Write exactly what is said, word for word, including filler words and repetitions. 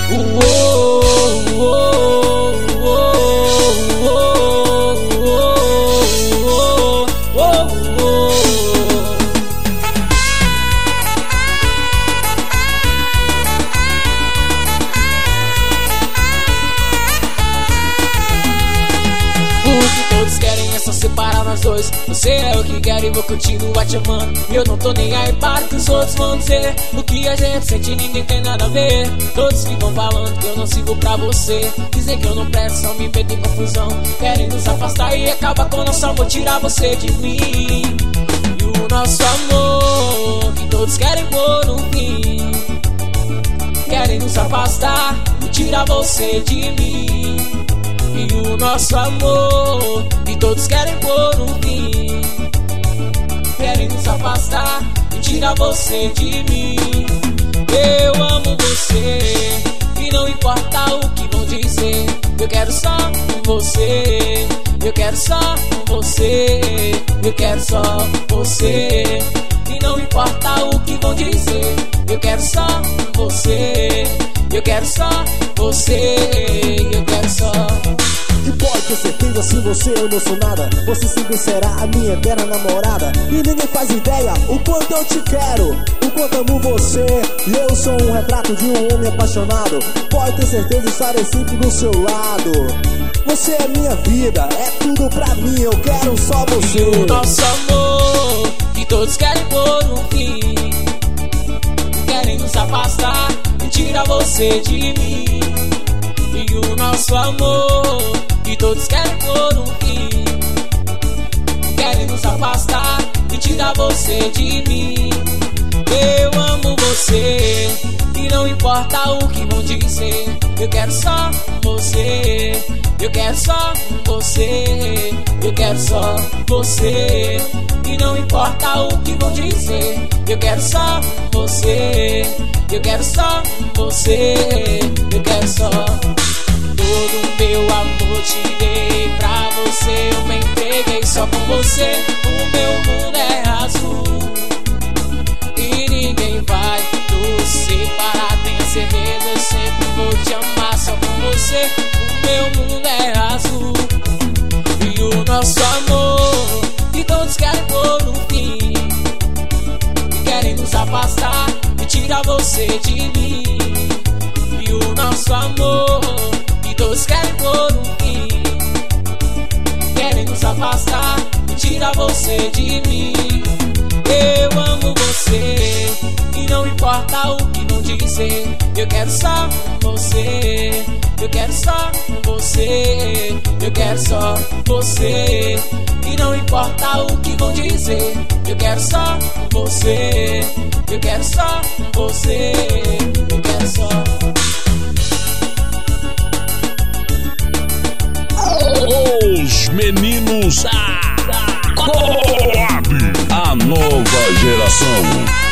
Separar nós dois, você é o que quero e vou continuar te amando. Eu não tô nem aí para o que os outros vão dizer. O que a gente sente ninguém tem nada a ver. Todos ficam falando que eu não sigo pra você. Dizem que eu não presto, só me metem em confusão. Querem nos afastar e acabar com nosso amor, tirar você de mim. E o nosso amor, que todos querem pôr um fim. Querem nos afastar e tirar você de mim. E o nosso amor, que todos querem pôr um fim. Querem nos afastar e tirar você de mim. Eu amo você e não importa o que vão dizer. Eu quero só você, eu quero só você, eu quero só você. E não importa o que vão dizer. Eu quero só você, eu quero só você, eu quero só. E pode ter certeza, sem você eu não sou nada. Você sempre será a minha eterna namorada. E ninguém faz ideia o quanto eu te quero, o quanto amo você. E eu sou um retrato de um homem apaixonado. Pode ter certeza, estarei sempre do seu lado. Você é minha vida, é tudo pra mim, eu quero só você. E o nosso amor, que todos querem pôr um fim. Querem nos afastar e tirar você de mim. E o nosso amor, que todos querem pôr um fim. Querem nos afastar e tirar você de mim. Eu amo você e não importa o que vão dizer. Eu quero só você, eu quero só você, eu quero só você. E não importa o que vão dizer. Eu quero só você, eu quero só você, eu quero só. Todo meu amor te dei pra você. Eu me entreguei só com você. O meu mundo é azul e ninguém vai nos separar. Tenha certeza, eu sempre vou te amar só com você. O meu mundo é azul. E o nosso amor, que todos querem pôr um fim. E querem nos afastar e tirar você de mim. E o nosso amor, todos querem pôr um fim. Querem nos afastar e tirar você de mim. Eu amo você e não importa o que vão dizer. Eu quero só você, eu quero só você, eu quero só você. E não importa o que vão dizer. Eu quero só você, eu quero só você, eu quero só. Os meninos da Coab, a nova geração.